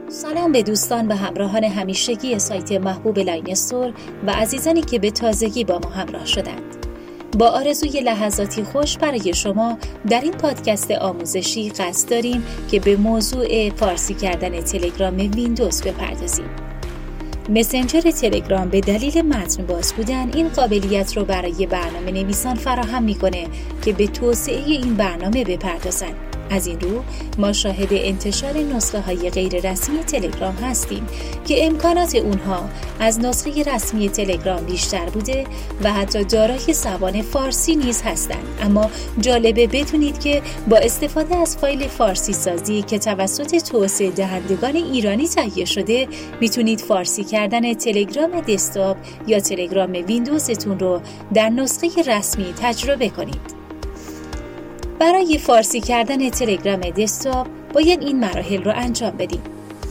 سلام به دوستان و همراهان همیشگی سایت محبوب لاین استور و عزیزانی که به تازگی با ما همراه شدند. با آرزوی لحظاتی خوش برای شما در این پادکست آموزشی قصد داریم که به موضوع فارسی کردن تلگرام ویندوز بپردازیم. مسنجر تلگرام به دلیل متن باز بودن این قابلیت رو برای برنامه نویسان فراهم میکنه که به توسعه این برنامه بپردازند. از این رو ما شاهد انتشار نسخه های غیر رسمی تلگرام هستیم که امکانات اونها از نسخه رسمی تلگرام بیشتر بوده و حتی دارای زبان فارسی نیز هستند. اما جالبه بدونید که با استفاده از فایل فارسی سازی که توسط توسعه دهندگان ایرانی تهیه شده میتونید فارسی کردن تلگرام دسکتاپ یا تلگرام ویندوزتون رو در نسخه رسمی تجربه کنید. برای فارسی کردن تلگرام دسکتاپ باید این مراحل رو انجام بدید.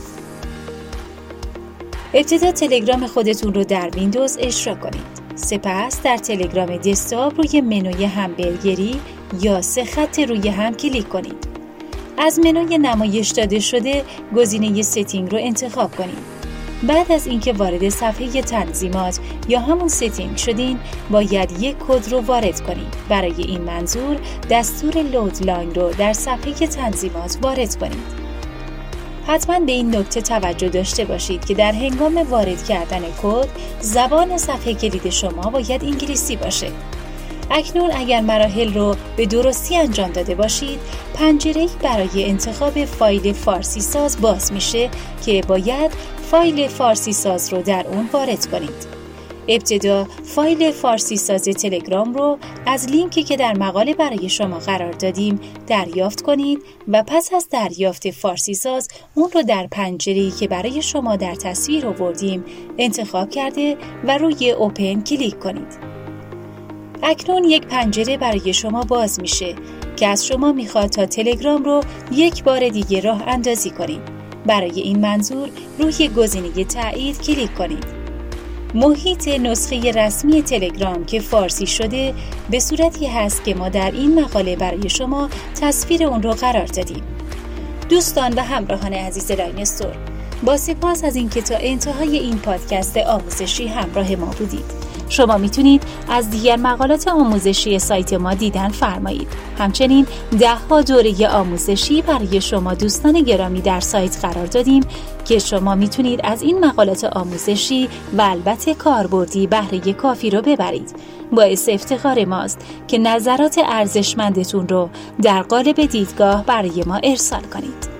ابتدا تلگرام خودتون رو در ویندوز اجرا کنید. سپس در تلگرام دسکتاپ روی منوی همبرگری یا 3 خط روی هم کلیک کنید. از منوی نمایش داده شده گزینه ستینگ رو انتخاب کنید. بعد از اینکه وارد صفحه تنظیمات یا همون ستینگ شدین باید یک کد رو وارد کنید. برای این منظور دستور لود لاین رو در صفحه تنظیمات وارد کنید. حتما به این نکته توجه داشته باشید که در هنگام وارد کردن کد زبان صفحه کلید شما باید انگلیسی باشه. اکنون اگر مراحل رو به درستی انجام داده باشید پنجره‌ای برای انتخاب فایل فارسی ساز باز میشه که باید فایل فارسی ساز رو در اون وارد کنید. ابتدا فایل فارسی ساز تلگرام رو از لینکی که در مقاله برای شما قرار دادیم دریافت کنید و پس از دریافت فارسی ساز اون رو در پنجره‌ای که برای شما در تصویر آوردیم انتخاب کرده و روی اوپن کلیک کنید. اکنون یک پنجره برای شما باز میشه که از شما میخواد تا تلگرام رو یک بار دیگه راه اندازی کنید. برای این منظور روی گزینه تایید کلیک کنید. محیط نسخه رسمی تلگرام که فارسی شده به صورتی هست که ما در این مقاله برای شما تصویر اون رو قرار دادیم. دوستان و همراهان عزیز لاین استور، با سپاس از اینکه تا انتهای این پادکست آموزشی همراه ما بودید. شما میتونید از دیگر مقالات آموزشی سایت ما دیدن فرمایید. همچنین 10 دوره آموزشی برای شما دوستان گرامی در سایت قرار دادیم که شما میتونید از این مقالات آموزشی و البته کاربردی بهره کافی رو ببرید. باعث افتخار ماست که نظرات ارزشمندتون رو در قالب دیدگاه برای ما ارسال کنید.